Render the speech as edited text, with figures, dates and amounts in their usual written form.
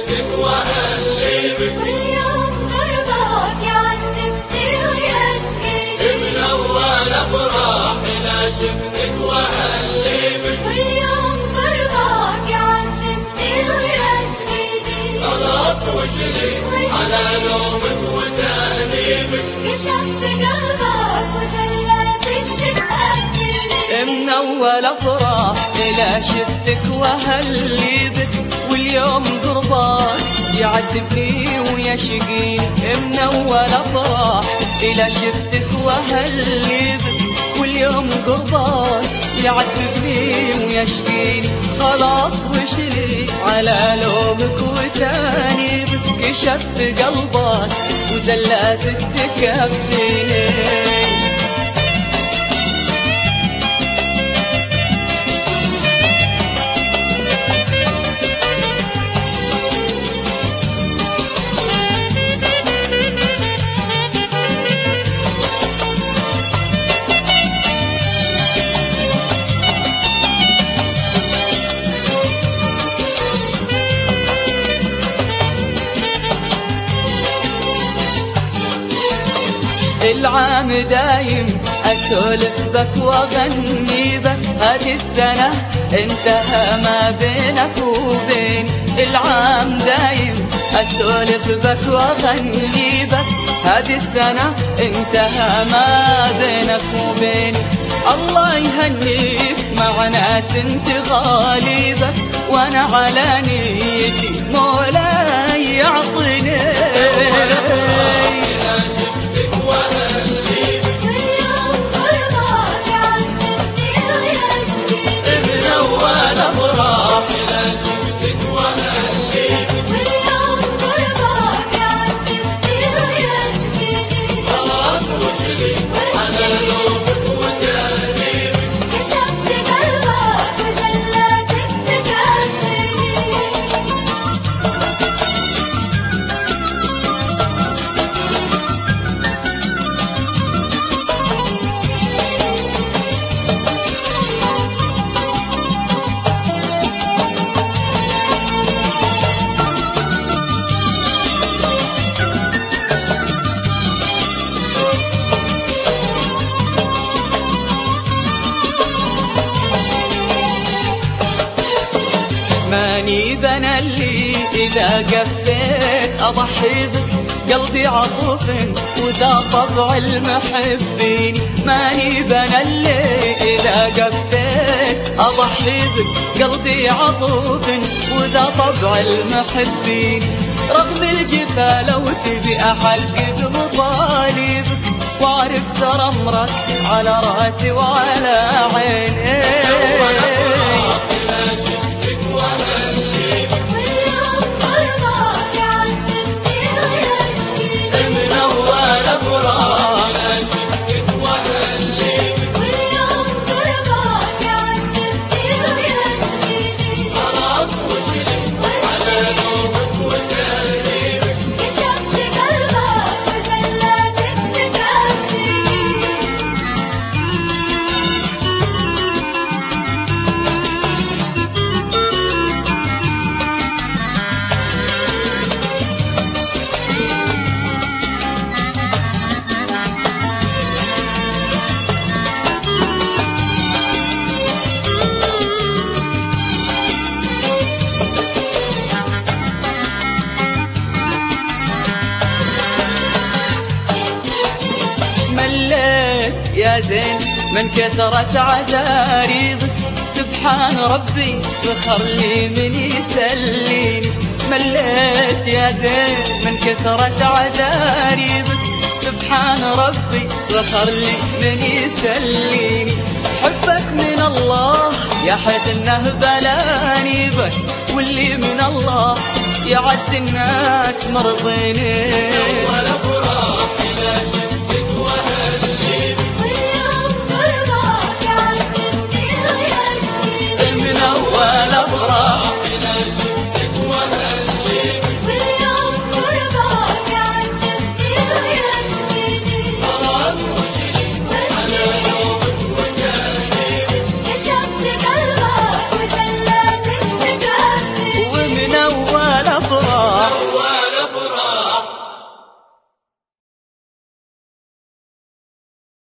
شفتك واهلي بك، واليوم قربك يعذبني ويشقيني. من اول افراحي لا شفتك واهلي بك، واليوم قربك يعذبني ويشقيني. خلاص وشلي على لومك وتأنيبك، كشفت قلبك وزلاتك تتأذيني. من اول افراح لا شفتك واهلي بك، واليوم قربك يعذبني ويشقيني. من اول افراح لا شفتك واهلي بك، واليوم قربك يعذبني ويشقيني. خلاص وشلي على لومك وتانيبك، كشفت قلبك وزلاتك تكفيني. العام دايم أسولف بك وأغني بك، هذه السنة انتهى ما بينك وبين. العام دايم أسولف بك وأغني بك، هذه السنة انتهى ما بينك وبين. الله يهنيك مع ناس انت غالي بك، وأنا على نيتي مولاي يعطيني. ماني بنا اللي إذا قفيت أضحي بك، قلبي عطوف وذا طبع المحبين. ماني بنا اللي إذا قفيت أضحي بك، قلبي عطوف وذا طبع المحبين. رغم الجفا لو تبي أحلق بمطالبك، وأعرف ترى أمرك على راسي وعلى عيني. يا زين من كثرة عذاريبك، سبحان ربي سخر لي من يسليني. مليت يا زين من كثرة عذاريبك، سبحان ربي سخر لي من يسليني. حبك من الله يا حيث انه بلاني بك، واللي من الله يعز الناس مرضيني.